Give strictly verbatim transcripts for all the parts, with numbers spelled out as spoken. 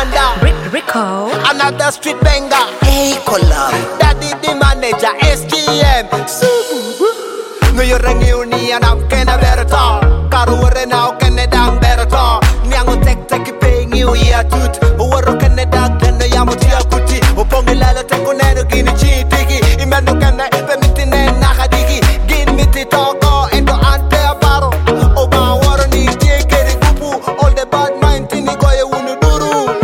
Commander Rico, another street banger. Hey, collab. Daddy the manager, S G M. No you ring uni and I'm kinda better talk. Karu now kinda down better talk. Nyango tek tek paying you ya tut. Woro kinda dag then no yamu tia kuti. Upongi lalo teko neno gini chi tiki. Imendo kinda permiti ne nakadigi. Gin miti toko ento ante aparo. Oba woro ni tie keri gupu. All the bad mind tini goye unu duru.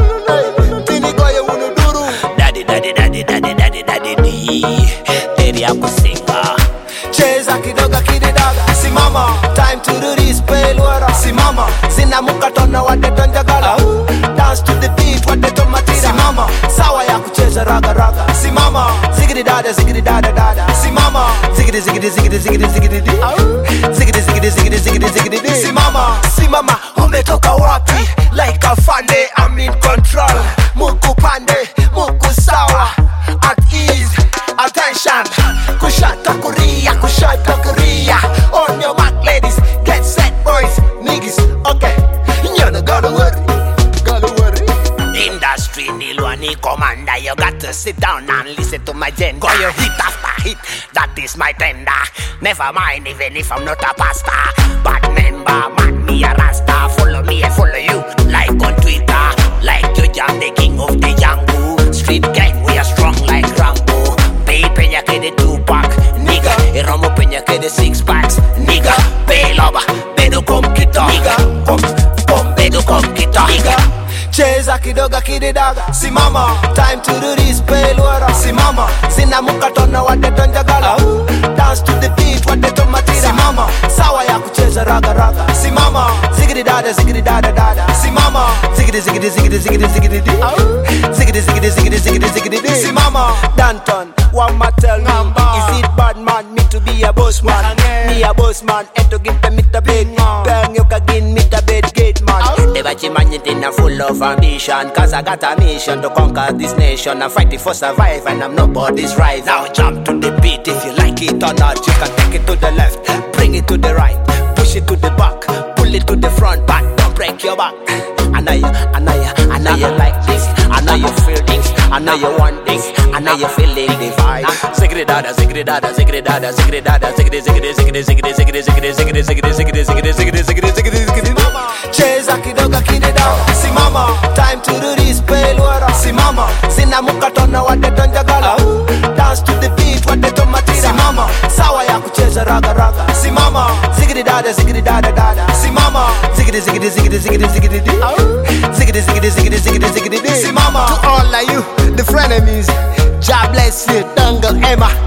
Tini goye unu duru. Daddy, daddy, daddy, daddy, daddy, daddy, D. Daddy, I'm a singer. Cheza kidoga kididaga. Si mama, time to do this pale water. Si mama, zina mukatona wate tonjagala. Dance to the beat wate tomatira. Si mama, sawa ya kucheza raga raga. Si mama, zigidi dada zigidi dada dada. Si mama, zigidi zigidi zigidi zigidi zigidi di. Zigidi zigidi zigidi zigidi zigidi di. Si mama, si mama, umetoka wapi? Like a funny, I'm in control. Muku pande, muku sawa. At ease, attention. Kushata kuria, kushata kuria. On your mark, ladies, get set, boys, niggas. Okay, you're not gonna worry, gonna worry. Industry Nilwani Commander, you got to sit down and listen to my gen. Go your hit after hit, that is my tender. Never mind even if I'm not a pastor. But member, man, me a rasta. Follow me, I follow you. Like on Twitter, like you jam the king of the jungle. Street gang, we are strong like Rambo. Pay peña que de Tupac, nigga. Y Romo peña que de six packs, nigga. Pay loba, bedo com kita, nigga. Com, com, bedo com kita, nigga. Cheza kidoga kididaga. Si mama, time to do this pale water. Si mama, zina mukatona wate tonjagala. Dance to the beat wate tomatira. Si mama, sawa ya kucheza raga raga. Si mama, zigidi dada zigidi dada dada. Si mama, zigidi zigidi zigidi zigidi zigidi di. Zigidi zigidi zigidi zigidi zigidi di. Si mama, Danton, one more tell me, is it bad man me to be a boss man? Me a boss man, and to give them it a bed. Bang you kagin me a bed gate man. Never imagine I'm full of ambition. Cause I got a mission to conquer this nation. I'm fighting for survive and I'm nobody's right. Now jump to the beat if you like it or not. You can take it to the left, bring it to the right, push it to the back, pull it to the front, but don't break your back. I know you, I know you, I know you like this. I know you feel this, I know you want this, I know you feeling the vibe. Ziggy dada, ziggy dada, ziggy dada, ziggy dada, ziggy ziggy ziggy ziggy ziggy ziggy ziggy ziggy ziggy ziggy ziggy ziggy ziggy ziggy. Cheza kidoga kididaga. Si mama, time to do this pale water. Si mama, zina mukatona wate tonjagala. Dance to the beat wate tomatira. Si mama, sawa ya kucheza raga raga. Si mama, zigidi dada zigidi dada dada. Si mama, zigidi zigidi zigidi zigidi zigidi di. Zigidi zigidi zigidi zigidi zigidi di. Si mama, to all of you, the frenemies, God bless you, Dangle Emma.